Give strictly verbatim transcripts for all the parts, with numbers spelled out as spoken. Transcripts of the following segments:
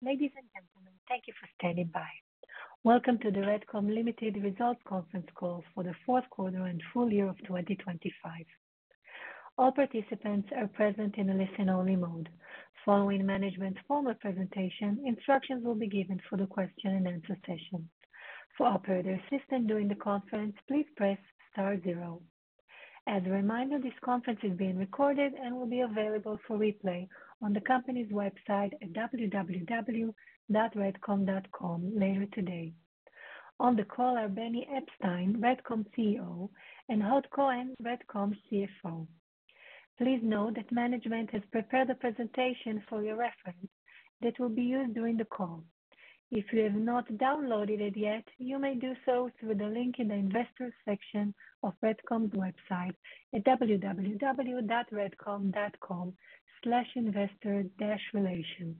Ladies and gentlemen, thank you for standing by. Welcome to the RADCOM Limited Results Conference Call for the fourth quarter and full year of twenty twenty-five. All participants are present in a listen-only mode. Following management's formal presentation, instructions will be given for the question and answer session. For operator assistance during the conference, please press star zero. As a reminder, this conference is being recorded and will be available for replay on the company's website at w w w dot radcom dot com later today. On the call are Benny Eppstein, RADCOM C E O, and Hod Cohen, RADCOM C F O. Please note that management has prepared a presentation for your reference that will be used during the call. If you have not downloaded it yet, you may do so through the link in the Investors section of RADCOM's website at w w w dot radcom dot com slash investor dash relations.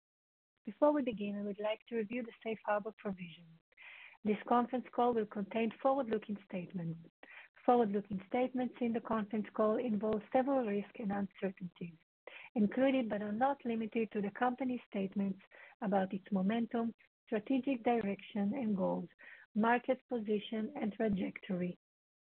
Before we begin, I would like to review the safe harbor provision. This conference call will contain forward-looking statements. Forward-looking statements in the conference call involve several risks and uncertainties, including but are not limited to the company's statements about its momentum, strategic direction and goals, market position and trajectory,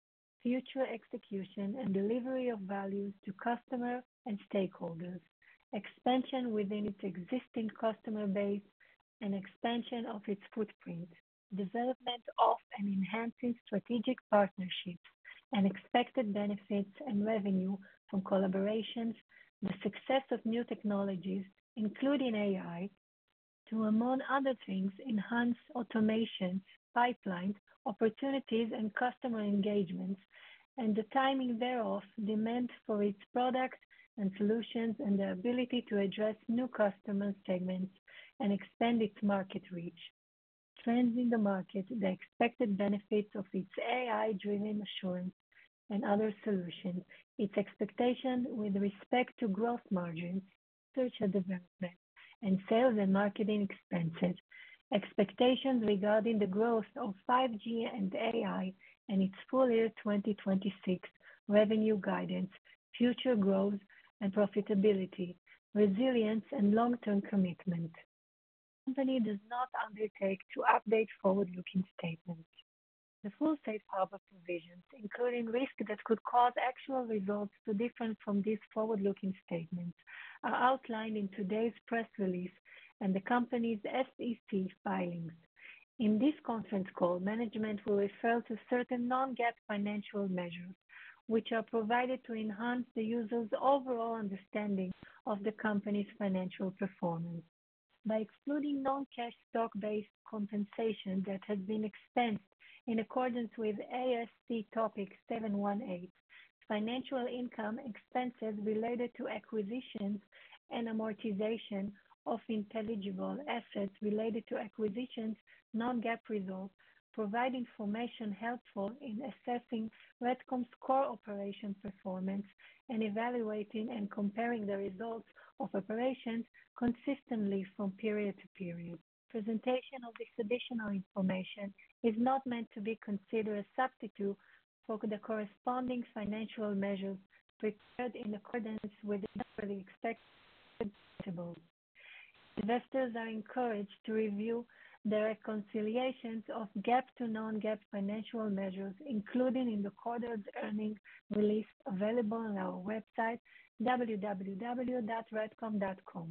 future execution and delivery of values to customers and stakeholders, expansion within its existing customer base, and expansion of its footprint, development of and enhancing strategic partnerships, and expected benefits and revenue from collaborations, the success of new technologies, including A I, to, among other things, enhance automations, pipelines, opportunities, and customer engagements, and the timing thereof, demand for its products and solutions, and the ability to address new customer segments and expand its market reach. Trends in the market, the expected benefits of its A I-driven assurance and other solutions, its expectation with respect to growth margins, research and development, and sales and marketing expenses, expectations regarding the growth of five G and A I, and its full year twenty twenty-six revenue guidance, future growth and profitability, resilience, and long-term commitment. The company does not undertake to update forward-looking statements. The full safe harbor provisions, including risks that could cause actual results to differ from these forward-looking statements, are outlined in today's press release and the company's S E C filings. In this conference call, management will refer to certain non-GAAP financial measures, which are provided to enhance the user's overall understanding of the company's financial performance. By excluding non-cash stock-based compensation that has been expensed in accordance with A S C Topic seven one eight, financial income expenses related to acquisitions and amortization of intangible assets related to acquisitions, non-GAAP results, provide information helpful in assessing RADCOM's core operation performance and evaluating and comparing the results of operations consistently from period to period. Presentation of this additional information is not meant to be considered a substitute for the corresponding financial measures prepared in accordance with the generally expected principles. Investors are encouraged to review the reconciliations of GAAP to non-GAAP financial measures, including in the quarter's earnings release available on our website, w w w dot radcom dot com.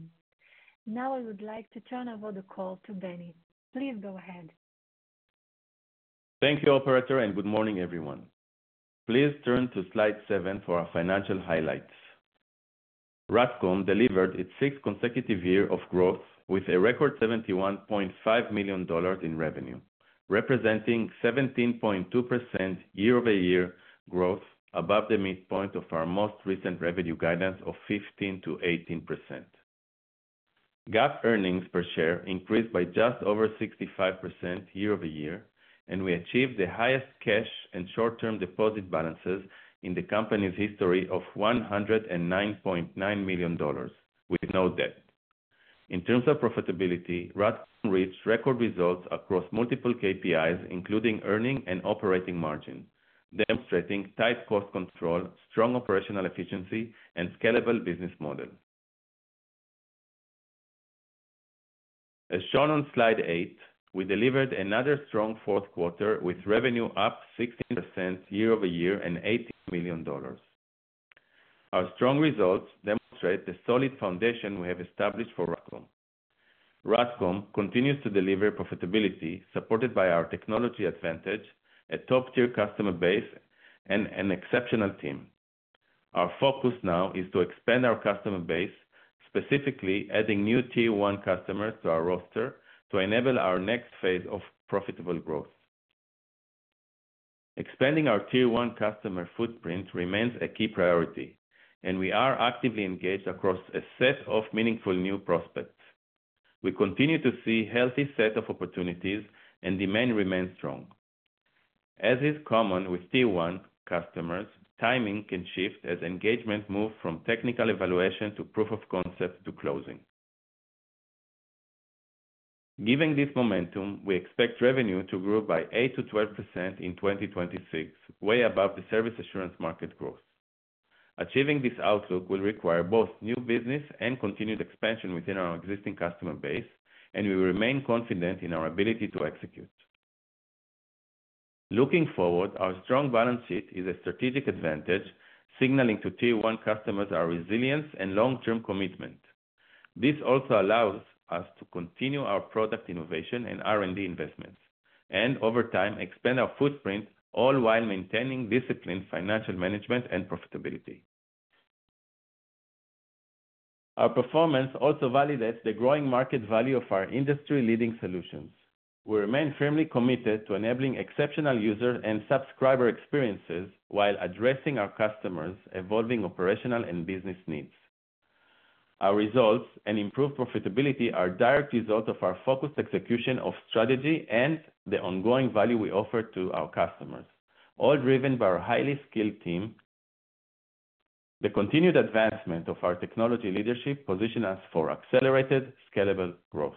Now I would like to turn over the call to Benny. Please go ahead. Thank you, operator, and good morning, everyone. Please turn to slide seven for our financial highlights. RADCOM delivered its sixth consecutive year of growth with a record seventy-one point five million dollars in revenue, representing seventeen point two percent year-over-year growth above the midpoint of our most recent revenue guidance of fifteen to eighteen percent. GAAP earnings per share increased by just over sixty-five percent year-over-year, and we achieved the highest cash and short-term deposit balances in the company's history of one hundred nine point nine million dollars, with no debt. In terms of profitability, RADCOM reached record results across multiple K P Is, including earning and operating margin, demonstrating tight cost control, strong operational efficiency, and scalable business model. As shown on slide eight, we delivered another strong fourth quarter with revenue up sixteen percent year-over-year and eighteen million dollars. Our strong results demonstrate the solid foundation we have established for RADCOM. RADCOM continues to deliver profitability supported by our technology advantage, a top-tier customer base, and an exceptional team. Our focus now is to expand our customer base, specifically adding new Tier one customers to our roster to enable our next phase of profitable growth. Expanding our Tier one customer footprint remains a key priority, and we are actively engaged across a set of meaningful new prospects. We continue to see a healthy set of opportunities, and demand remains strong. As is common with Tier one customers, timing can shift as engagement moves from technical evaluation to proof of concept to closing. Given this momentum, we expect revenue to grow by eight to twelve percent in twenty twenty-six, way above the service assurance market growth. Achieving this outlook will require both new business and continued expansion within our existing customer base, and we remain confident in our ability to execute. Looking forward, our strong balance sheet is a strategic advantage, signaling to Tier one customers our resilience and long-term commitment. This also allows us to continue our product innovation and R and D investments, and over time expand our footprint, all while maintaining disciplined financial management and profitability. Our performance also validates the growing market value of our industry-leading solutions. We remain firmly committed to enabling exceptional user and subscriber experiences while addressing our customers' evolving operational and business needs. Our results and improved profitability are a direct result of our focused execution of strategy and the ongoing value we offer to our customers, all driven by our highly skilled team. The continued advancement of our technology leadership positions us for accelerated, scalable growth.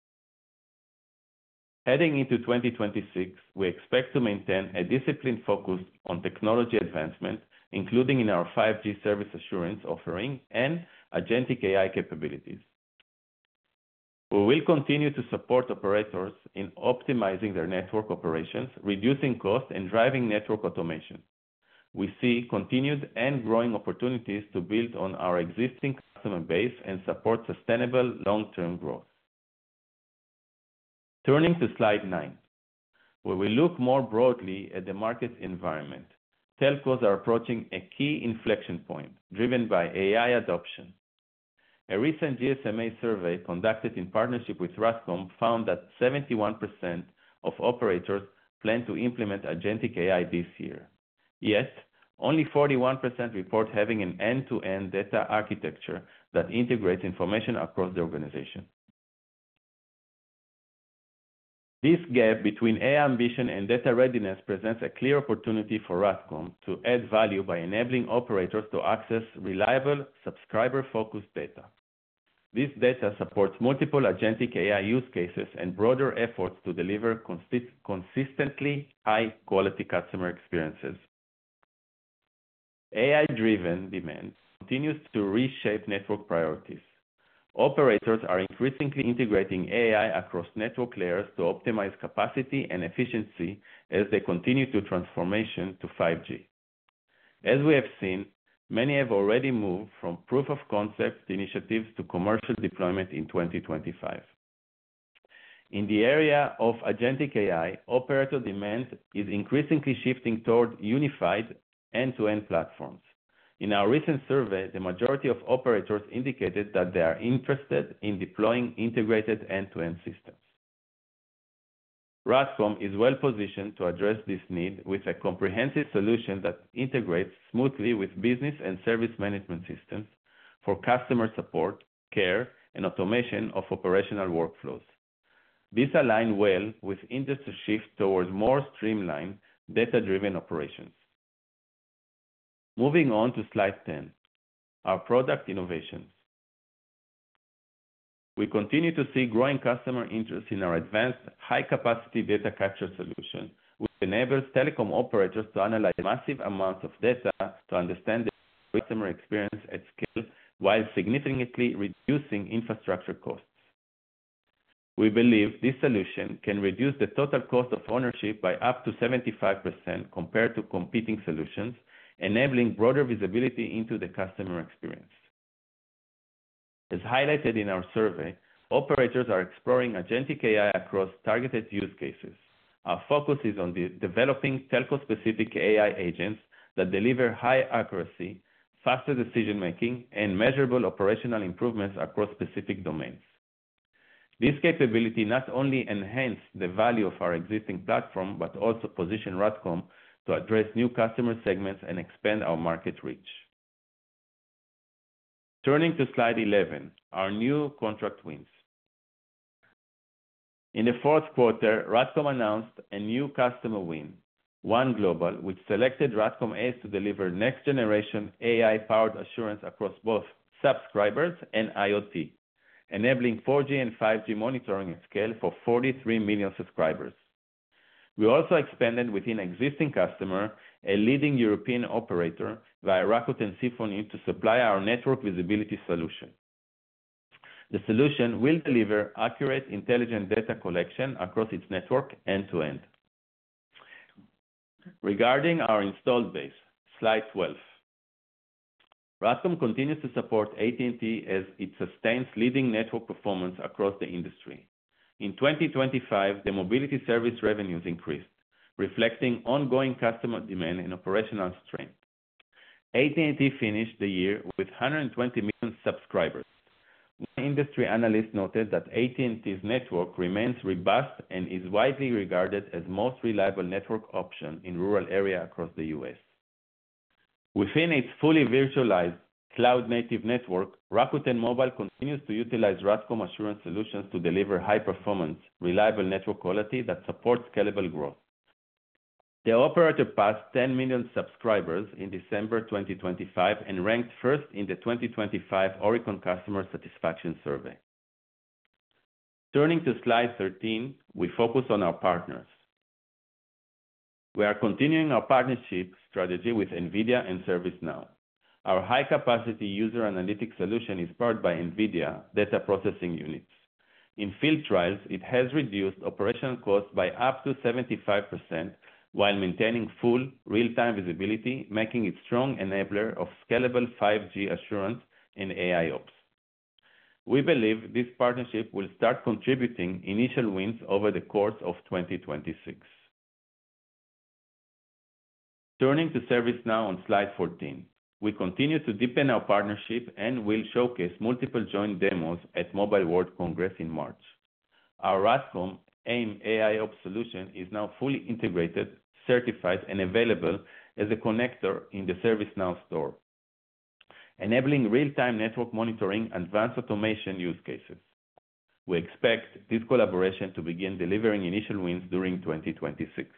Heading into twenty twenty-six, we expect to maintain a disciplined focus on technology advancement, including in our five G service assurance offering and agentic A I capabilities. We will continue to support operators in optimizing their network operations, reducing costs, and driving network automation. We see continued and growing opportunities to build on our existing customer base and support sustainable long-term growth. Turning to slide nine, where we look more broadly at the market environment, telcos are approaching a key inflection point driven by A I adoption. A recent G S M A survey conducted in partnership with RADCOM found that seventy-one percent of operators plan to implement agentic A I this year. Yet, only forty-one percent report having an end-to-end data architecture that integrates information across the organization. This gap between A I ambition and data readiness presents a clear opportunity for RADCOM to add value by enabling operators to access reliable, subscriber-focused data. This data supports multiple agentic A I use cases and broader efforts to deliver consist- consistently high-quality customer experiences. A I-driven demand continues to reshape network priorities. Operators are increasingly integrating A I across network layers to optimize capacity and efficiency as they continue to transformation to five G. As we have seen, many have already moved from proof of concept initiatives to commercial deployment in twenty twenty-five. In the area of agentic A I, operator demand is increasingly shifting toward unified end-to-end platforms. In our recent survey, the majority of operators indicated that they are interested in deploying integrated end-to-end systems. RADCOM is well positioned to address this need with a comprehensive solution that integrates smoothly with business and service management systems for customer support, care, and automation of operational workflows. This aligns well with industry shift towards more streamlined, data-driven operations. Moving on to slide ten, our product innovations. We continue to see growing customer interest in our advanced high-capacity data capture solution, which enables telecom operators to analyze massive amounts of data to understand the customer experience at scale while significantly reducing infrastructure costs. We believe this solution can reduce the total cost of ownership by up to seventy-five percent compared to competing solutions, enabling broader visibility into the customer experience. As highlighted in our survey, operators are exploring agentic A I across targeted use cases. Our focus is on the developing telco-specific A I agents that deliver high accuracy, faster decision-making, and measurable operational improvements across specific domains. This capability not only enhances the value of our existing platform, but also positions RADCOM to address new customer segments and expand our market reach. Turning to slide eleven, our new contract wins. In the fourth quarter, RADCOM announced a new customer win, One Global, which selected RADCOM ACE to deliver next-generation A I-powered assurance across both subscribers and IoT, enabling four G and five G monitoring at scale for forty-three million subscribers. We also expanded within existing customer, a leading European operator, via Rakuten Symphony to supply our network visibility solution. The solution will deliver accurate, intelligent data collection across its network end-to-end. Regarding our installed base, slide twelve. RADCOM continues to support A T and T as it sustains leading network performance across the industry. In twenty twenty-five, the mobility service revenues increased, reflecting ongoing customer demand and operational strength. A T and T finished the year with one hundred twenty million subscribers. One industry analyst noted that A T and T's network remains robust and is widely regarded as the most reliable network option in rural areas across the U S. Within its fully virtualized cloud-native network, Rakuten Mobile continues to utilize RADCOM assurance solutions to deliver high-performance, reliable network quality that supports scalable growth. The operator passed ten million subscribers in December twenty twenty-five and ranked first in the twenty twenty-five Oricon Customer Satisfaction Survey. Turning to slide thirteen, we focus on our partners. We are continuing our partnership strategy with NVIDIA and ServiceNow. Our high-capacity user analytics solution is powered by NVIDIA data processing units. In field trials, it has reduced operational costs by up to seventy-five percent while maintaining full real-time visibility, making it a strong enabler of scalable five G assurance and AIOps. We believe this partnership will start contributing initial wins over the course of twenty twenty-six. Turning to ServiceNow on slide fourteen. We continue to deepen our partnership and will showcase multiple joint demos at Mobile World Congress in March. Our RADCOM AIM AIOps solution is now fully integrated, certified, and available as a connector in the ServiceNow store, enabling real-time network monitoring and advanced automation use cases. We expect this collaboration to begin delivering initial wins during twenty twenty-six.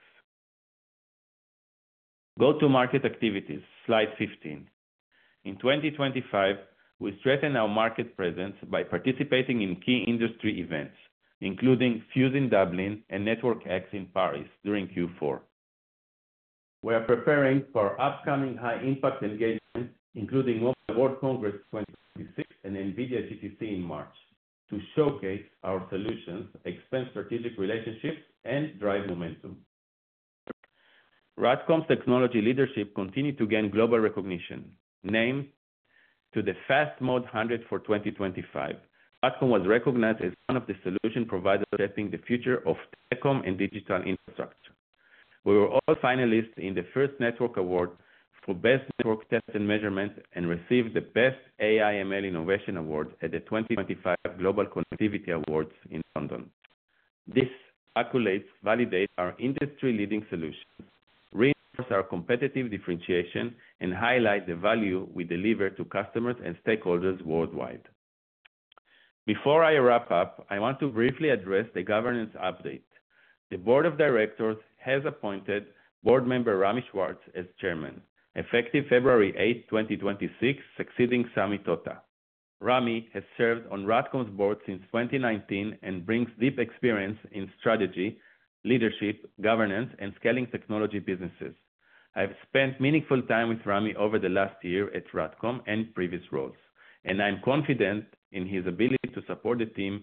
Go-to-market activities, slide fifteen. In twenty twenty-five, we strengthened our market presence by participating in key industry events, including Fuse in Dublin and Network X in Paris during Q four. We are preparing for upcoming high-impact engagements, including Mobile World Congress twenty twenty-six and NVIDIA G T C in March, to showcase our solutions, expand strategic relationships, and drive momentum. RADCOM's technology leadership continued to gain global recognition. Named to the Fast Mode one hundred for twenty twenty-five, RADCOM was recognized as one of the solution providers shaping the future of telecom and digital infrastructure. We were all finalists in the First Network Award for Best Network Test and Measurement and received the Best A I M L Innovation Award at the twenty twenty-five Global Connectivity Awards in London. These accolades validate our industry-leading solutions, reinforce our competitive differentiation, and highlight the value we deliver to customers and stakeholders worldwide. Before I wrap up, I want to briefly address the governance update. The Board of Directors has appointed Board Member Rami Schwartz as Chairman, effective February eighth, twenty twenty-six, succeeding Sami Tota. Rami has served on RADCOM's board since twenty nineteen and brings deep experience in strategy, leadership, governance, and scaling technology businesses. I have spent meaningful time with Rami over the last year at RADCOM and previous roles, and I'm confident in his ability to support the team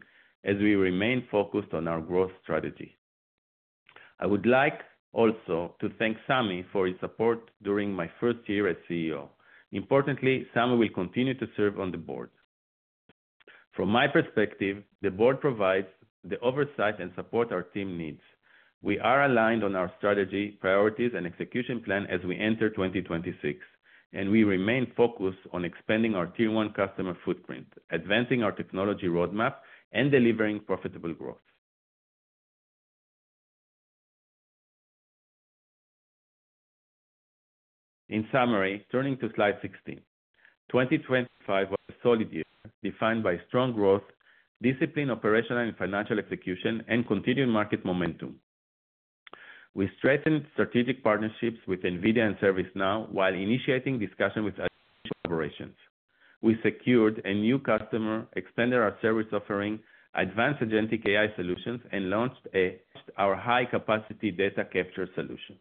as we remain focused on our growth strategy. I would like also to thank Sami for his support during my first year as C E O. Importantly, Sami will continue to serve on the board. From my perspective, the board provides the oversight and support our team needs. We are aligned on our strategy, priorities, and execution plan as we enter twenty twenty-six, and we remain focused on expanding our Tier one customer footprint, advancing our technology roadmap, and delivering profitable growth. In summary, turning to slide sixteen, twenty twenty-five was a solid year, defined by strong growth, disciplined operational and financial execution, and continued market momentum. We strengthened strategic partnerships with NVIDIA and ServiceNow while initiating discussion with additional collaborations. We secured a new customer, expanded our service offering, advanced agentic A I solutions, and launched a, our high-capacity data capture solution.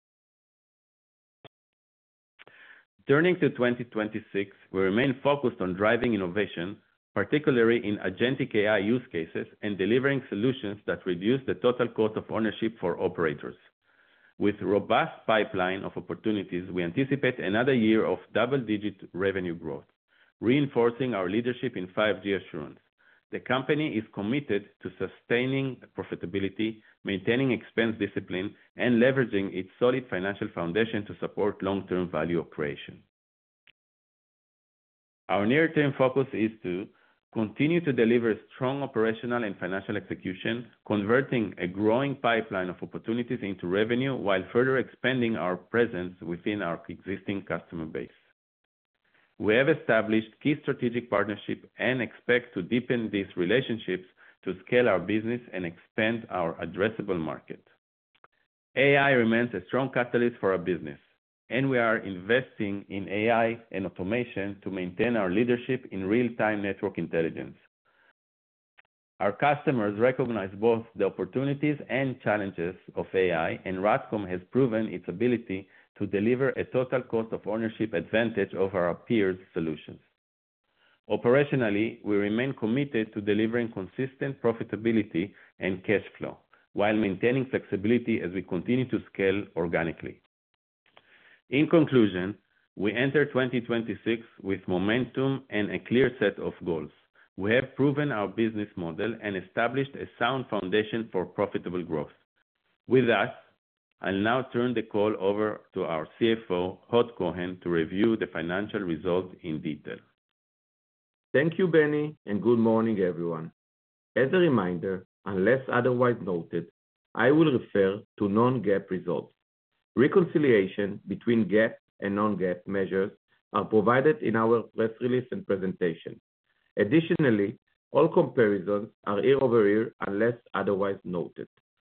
Turning to twenty twenty-six, we remain focused on driving innovation, particularly in agentic A I use cases, and delivering solutions that reduce the total cost of ownership for operators. With a robust pipeline of opportunities, we anticipate another year of double-digit revenue growth, reinforcing our leadership in five G assurance. The company is committed to sustaining profitability, maintaining expense discipline, and leveraging its solid financial foundation to support long-term value creation. Our near-term focus is to continue to deliver strong operational and financial execution, converting a growing pipeline of opportunities into revenue while further expanding our presence within our existing customer base. We have established key strategic partnerships and expect to deepen these relationships to scale our business and expand our addressable market. A I remains a strong catalyst for our business, and we are investing in A I and automation to maintain our leadership in real-time network intelligence. Our customers recognize both the opportunities and challenges of A I, and RADCOM has proven its ability to deliver a total cost of ownership advantage over our peers' solutions. Operationally, we remain committed to delivering consistent profitability and cash flow, while maintaining flexibility as we continue to scale organically. In conclusion, we enter twenty twenty-six with momentum and a clear set of goals. We have proven our business model and established a sound foundation for profitable growth. With that, I'll now turn the call over to our C F O, Hod Cohen, to review the financial results in detail. Thank you, Benny, and good morning, everyone. As a reminder, unless otherwise noted, I will refer to non-GAAP results. Reconciliation between GAAP and non-GAAP measures are provided in our press release and presentation. Additionally, all comparisons are year-over-year unless otherwise noted.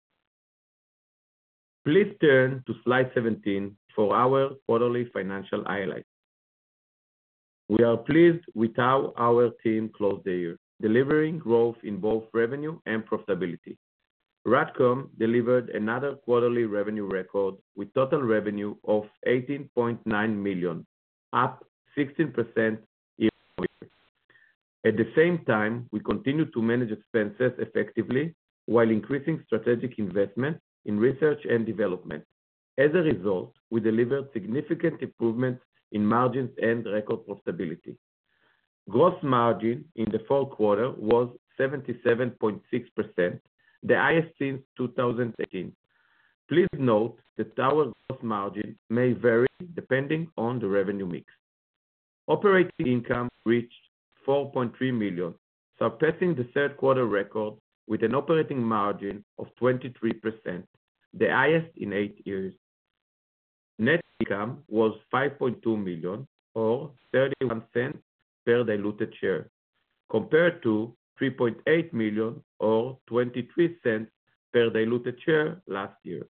Please turn to slide seventeen for our quarterly financial highlights. We are pleased with how our team closed the year, delivering growth in both revenue and profitability. RADCOM delivered another quarterly revenue record with total revenue of eighteen point nine million dollars, up sixteen percent year-over-year. At the same time, we continue to manage expenses effectively while increasing strategic investment in research and development. As a result, we delivered significant improvements in margins and record profitability. Gross margin in the fourth quarter was seventy-seven point six percent, the highest since two thousand eighteen. Please note that our gross margin may vary depending on the revenue mix. Operating income reached four point three million dollars, surpassing the third quarter record with an operating margin of twenty-three percent, the highest in eight years. Net income was five point two million dollars, or thirty-one cents per diluted share, compared to three point eight million dollars, or twenty-three cents per diluted share last year.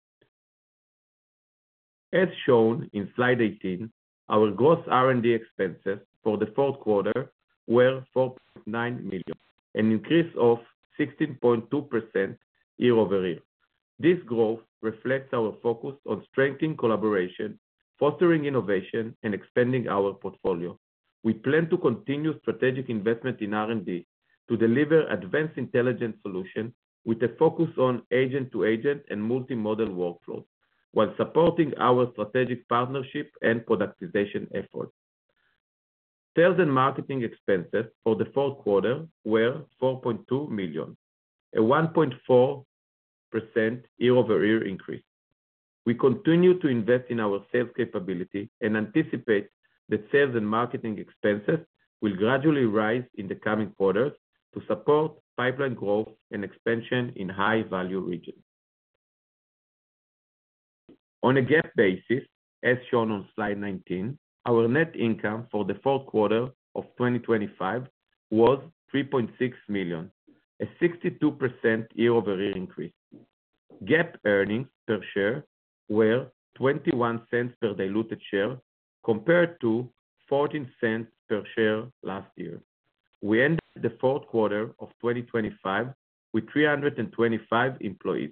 As shown in slide eighteen, our gross R and D expenses for the fourth quarter were four point nine million dollars, an increase of sixteen point two percent year-over-year. This growth reflects our focus on strengthening collaboration, fostering innovation, and expanding our portfolio. We plan to continue strategic investment in R and D, to deliver advanced intelligence solutions with a focus on agent-to-agent and multimodal workflows, while supporting our strategic partnership and productization efforts. Sales and marketing expenses for the fourth quarter were four point two million dollars, a one point four percent year-over-year increase. We continue to invest in our sales capability and anticipate that sales and marketing expenses will gradually rise in the coming quarters to support pipeline growth and expansion in high-value regions. On a GAAP basis, as shown on slide nineteen, our net income for the fourth quarter of twenty twenty-five was three point six million dollars, a sixty-two percent year-over-year increase. GAAP earnings per share were twenty-one cents per diluted share compared to fourteen cents per share last year. We ended the fourth quarter of twenty twenty-five with three hundred twenty-five employees.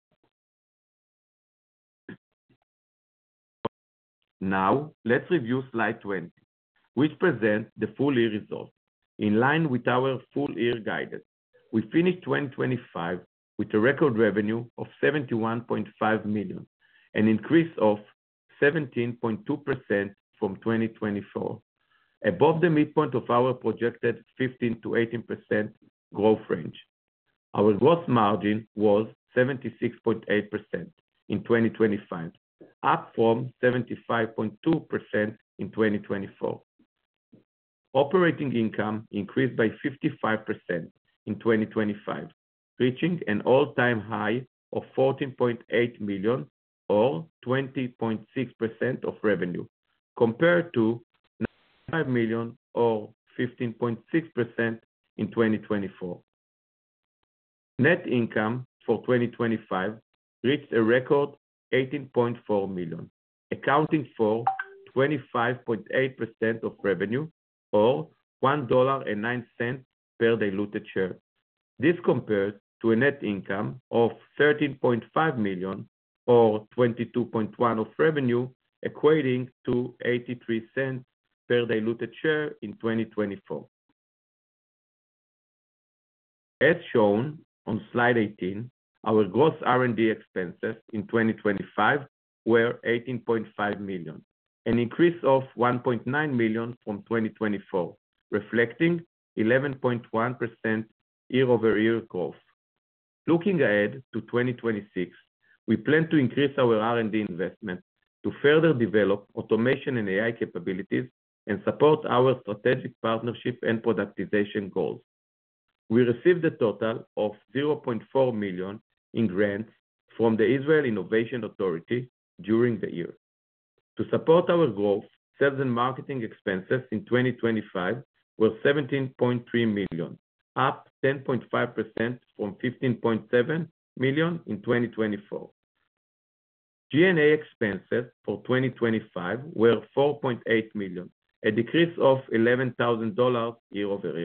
Now, let's review slide twenty, which presents the full year results. In line with our full year guidance, we finished twenty twenty-five with a record revenue of seventy-one point five million dollars, an increase of seventeen point two percent from twenty twenty-four, above the midpoint of our projected fifteen to eighteen percent growth range. Our gross margin was seventy-six point eight percent in twenty twenty-five, up from seventy-five point two percent in twenty twenty-four. Operating income increased by fifty-five percent in twenty twenty-five, reaching an all-time high of fourteen point eight million dollars or twenty point six percent of revenue, compared to five million dollars or fifteen point six percent in twenty twenty-four. Net income for twenty twenty-five reached a record eighteen point four million dollars, accounting for twenty-five point eight percent of revenue or one dollar and nine cents per diluted share. This compares to a net income of thirteen point five million dollars or twenty-two point one percent of revenue, equating to eighty-three cents per diluted share in twenty twenty-four. As shown on slide eighteen, our gross R and D expenses in twenty twenty-five were eighteen point five million dollars, an increase of one point nine million dollars from twenty twenty-four, reflecting eleven point one percent year-over-year growth. Looking ahead to twenty twenty-six, we plan to increase our R and D investment to further develop automation and A I capabilities and support our strategic partnership and productization goals. We received a total of zero point four million dollars in grants from the Israel Innovation Authority during the year. To support our growth, sales and marketing expenses in twenty twenty-five were seventeen point three million dollars, up ten point five percent from fifteen point seven million dollars in twenty twenty-four. G and A expenses for twenty twenty-five were four point eight million dollars, a decrease of eleven thousand dollars year-over-year.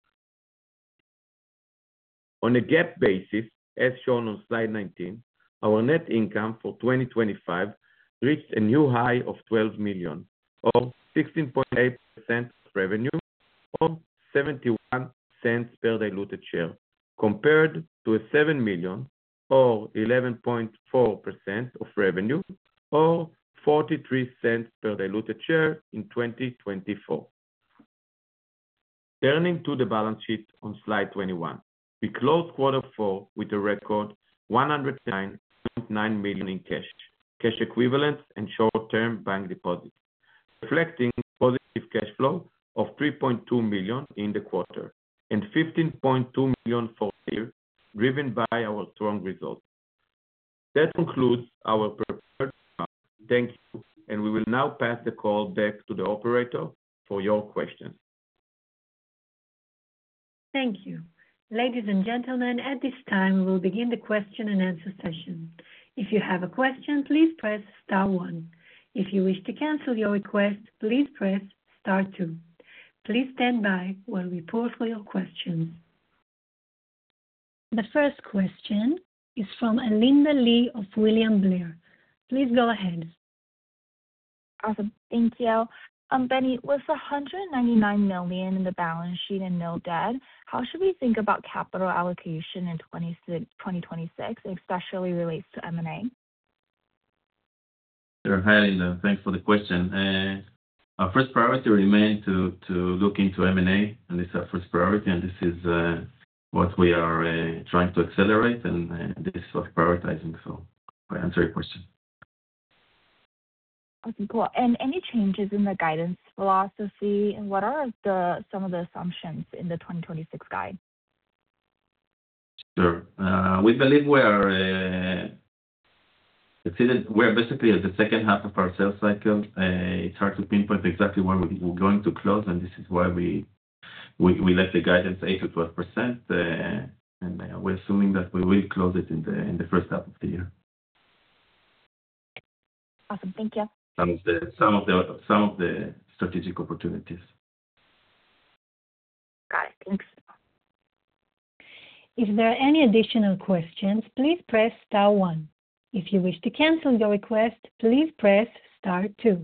On a GAAP basis, as shown on slide nineteen, our net income for twenty twenty-five reached a new high of twelve million dollars, or sixteen point eight percent of revenue, or seventy-one cents per diluted share, compared to a seven million dollars, or eleven point four percent of revenue, or forty-three cents per diluted share in twenty twenty-four. Turning to the balance sheet on slide twenty-one, we closed quarter four with a record one hundred nine point nine million dollars in cash, cash equivalents, and short-term bank deposits, reflecting positive cash flow of three point two million dollars in the quarter and fifteen point two million dollars for the year, driven by our strong results. That concludes our prepared remarks. Thank you, and we will now pass the call back to the operator for your questions. Thank you. Ladies and gentlemen, at this time, we will begin the question and answer session. If you have a question, please press star one. If you wish to cancel your request, please press star two. Please stand by while we poll for your questions. The first question is from Alinda Lee of William Blair. Please go ahead. Awesome. Thank you. Um, Benny, with one hundred ninety-nine million dollars in the balance sheet and no debt, how should we think about capital allocation in twenty twenty-six, especially relates to M and A? Sure. Hi, Linda. Thanks for the question. Uh, Our first priority remains to look into M and A, and this is our first priority, and this is uh, what we are uh, trying to accelerate, and uh, this is what we're prioritizing. So I answer your question. Awesome. Cool. And any changes in the guidance philosophy, and what are the some of the assumptions in the twenty twenty-six guide? Sure. Uh, We believe we are uh, exceeded. We're basically at the second half of our sales cycle. Uh, It's hard to pinpoint exactly where we- we're going to close, and this is why we we we left the guidance eight to twelve percent, uh, and uh, we're assuming that we will close it in the in the first half of the year. Awesome. Thank you. Some of the some of the some of the strategic opportunities. Got it. Thanks. If there are any additional questions, please press star one. If you wish to cancel your request, please press star two.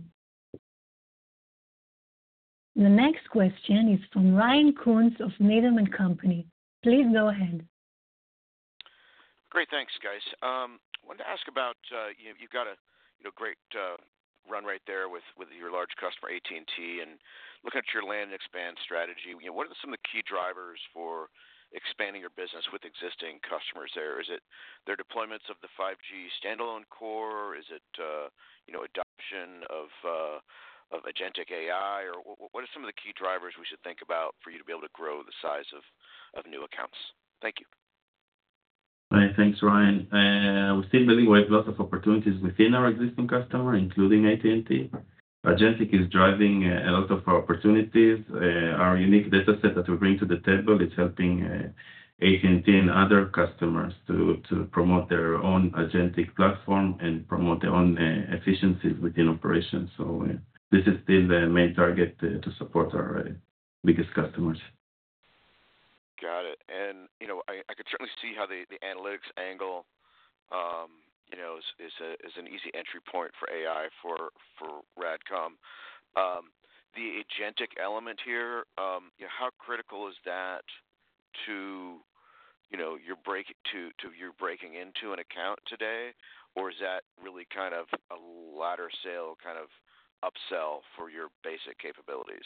The next question is from Ryan Koontz of Needham and Company. Please go ahead. Great. Thanks, guys. Um, I wanted to ask about, uh, you know, you've got a you know great uh, run right there with, with your large customer A T and T, and looking at your land and expand strategy, you know, what are some of the key drivers for expanding your business with existing customers there? Is it their deployments of the five G standalone core? Is it uh, you know adoption of uh, of agentic A I, or what are some of the key drivers we should think about for you to be able to grow the size of, of new accounts? Thank you. Right. Thanks, Ryan. Uh, we still believe we have lots of opportunities within our existing customer, including A T and T. Agentic is driving uh, a lot of our opportunities. Uh, our unique data set that we bring to the table is helping uh, A T and T and other customers to, to promote their own agentic platform and promote their own uh, efficiencies within operations. So uh, this is still the main target uh, to support our uh, biggest customers. Got it. And, you know, I, I could certainly see how the, the analytics angle, um, you know, is, is, a, is an easy entry point for A I for, for RADCOM. Um, the agentic element here, um, you know, how critical is that to, you know, your break to, to your breaking into an account today, or is that really kind of a ladder sale kind of upsell for your basic capabilities?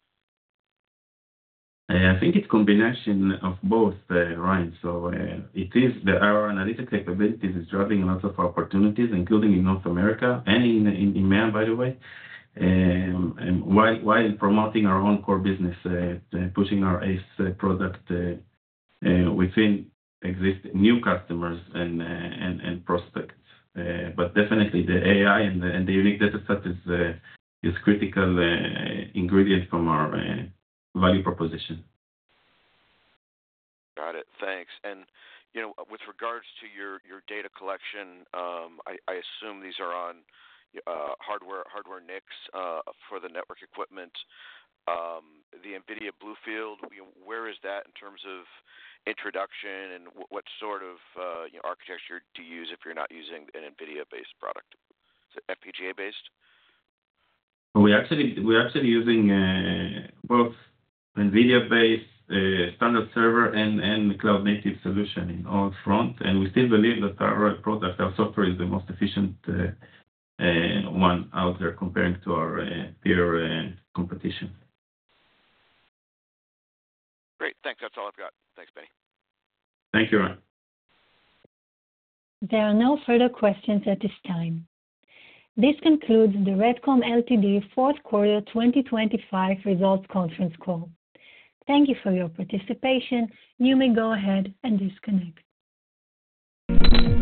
I think it's a combination of both, uh, Ryan. So uh, it is the our analytic capabilities is driving a lot of opportunities, including in North America and in in E M E A, by the way. Um, and while while promoting our own core business, uh, pushing our A C E product uh, uh, within existing new customers and uh, and and prospects. Uh, but definitely the A I and the, and the unique data set is uh, is critical uh, ingredient from our uh, value proposition. Got it. Thanks. And you know, with regards to your, your data collection, um, I, I assume these are on uh, hardware hardware N I Cs uh, for the network equipment. Um, the NVIDIA Bluefield, you know, where is that in terms of introduction, and w- what sort of uh, you know, architecture do you use if you're not using an NVIDIA-based product? Is it F P G A-based? We actually we're actually using uh, both NVIDIA-based uh, standard server and and cloud native solution in all front, and we still believe that our product, our software, is the most efficient uh, uh, one out there comparing to our uh, peer uh, competition. Great. Thanks. That's all I've got. Thanks, Benny. Thank you, Ryan. There are no further questions at this time. This concludes the RADCOM Limited fourth quarter twenty twenty-five results conference call. Thank you for your participation. You may go ahead and disconnect.